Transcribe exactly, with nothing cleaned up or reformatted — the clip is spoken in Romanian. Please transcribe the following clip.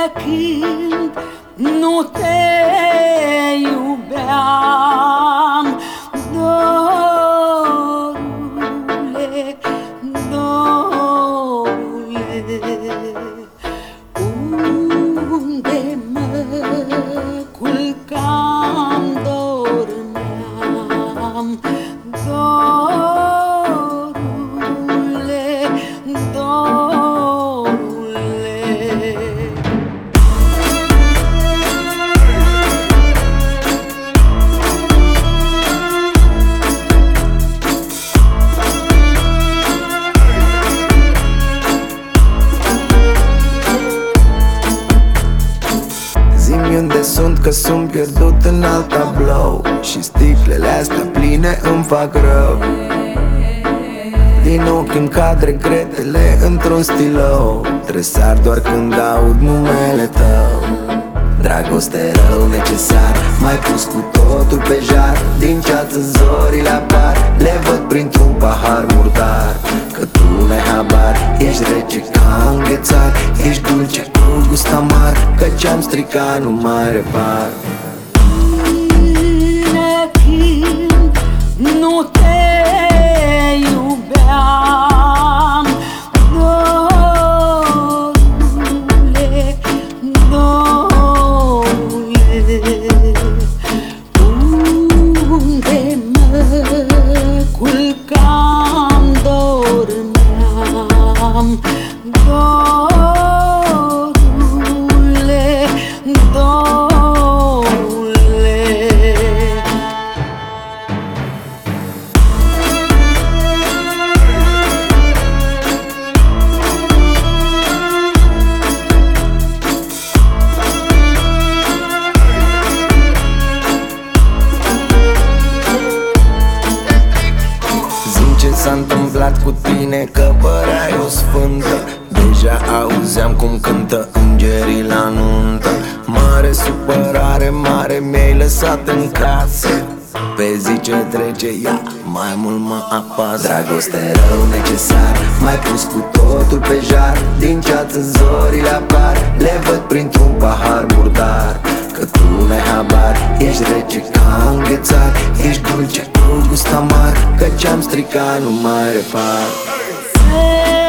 când nu te iubeam, dorule, dorule, unde mă culcam, dormeam, dorule, dorule. Zi-mi unde sunt, că sunt pierdut în alt tablou și sticlele astea pline îmi fac rău. Din ochi îmi cad regretele într-un stilou, tresar doar când aud numele tău. Dragoste rău necesar, m-ai pus cu totul pe jar. Din ceață zorile apar, le văd printr-un pahar murdar. Că tu n-ai habar, ești rece ca un ghețar, ești dulce cu gust amar, că ce-am stricat nu mai repar. Până când nu te iubeam, dorule, dorule, unde mă culcam, dormeam, dorule, dorule. Zi-mi ce s-a întâmplat cu tine, că păreai o sfântă. Deja auzeam cum cântă îngerii la nuntă. Mare supărare, mare mi-ai lăsat în casă. Pe zi ce trece, ea mai mult mă apasă. Dragoste rău necesar, m-ai pus cu totul pe jar. Din ceață zorile apar, le văd printr-un pahar murdar. Că tu n-ai habar, ești rece ca un ghețar, ești dulce cu gust amar, că ce-am stricat nu mai repar.